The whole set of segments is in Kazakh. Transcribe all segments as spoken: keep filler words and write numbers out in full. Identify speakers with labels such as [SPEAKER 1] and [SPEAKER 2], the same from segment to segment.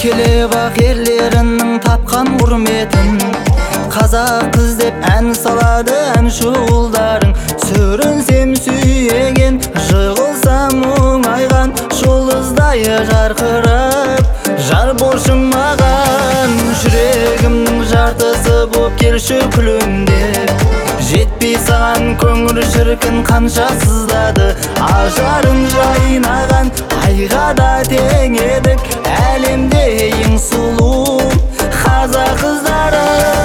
[SPEAKER 1] еркелеп ақ ерлерінің тапқан құрметін, қазақ қыз деп ән салады әнші ұлдарың. Сүрінсем сүйеген, жығылсам оңайған, жұлдыздай жарқырап жар болшың маған. Жүрегімнің жартысы боп келші күлімдеп, жетпей саған көңіл шіркін қанша сыздады. Ажарың жайнаған айға да тең едік, әлемде ең сұлу қазақ қыздары.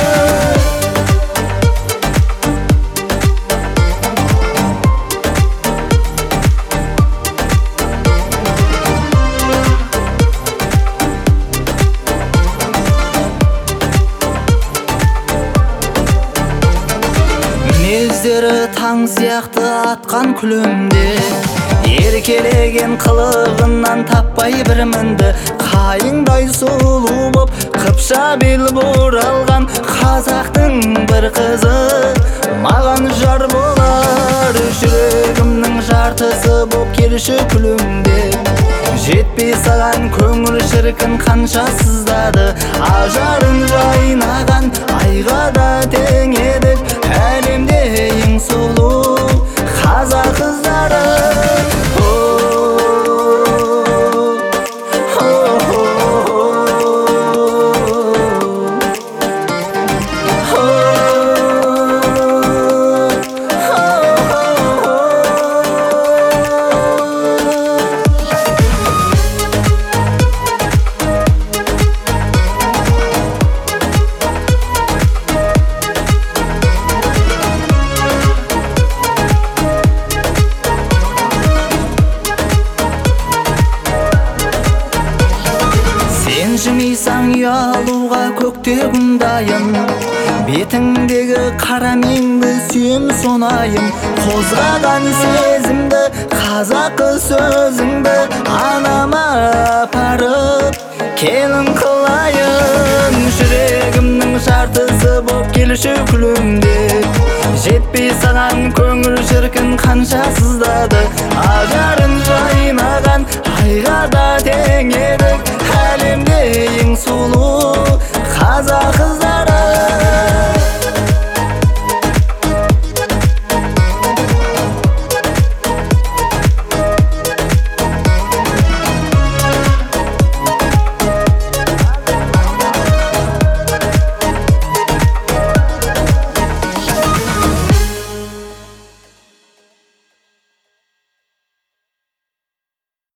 [SPEAKER 1] Мінездері таң сияқты атқан күлімде, еркелеген қылығынан таппай бір мінді. Қайыңдай сұлу боп қыпша бел бұралған қазақтың бір қызы маған жар болар. Жүрегімнің жартысы боп келші күлімдеп, жетпей саған көңіл шіркін қанша сыздады. Ажарың жайнаған айға да тең едік, әлемде ең сұлу қазақ қыздары. Жымисаң ұялуға көкте күн дайын, бетіңдегі қара меңді сүйем сонайым. Қозғаған сезімді қазақы сөзіңді анама апарып келін қылайын. Жүрегімнің жартысы боп келші күлімдеп, жетпей саған көңіл шіркін қанша сыздады. Ажарың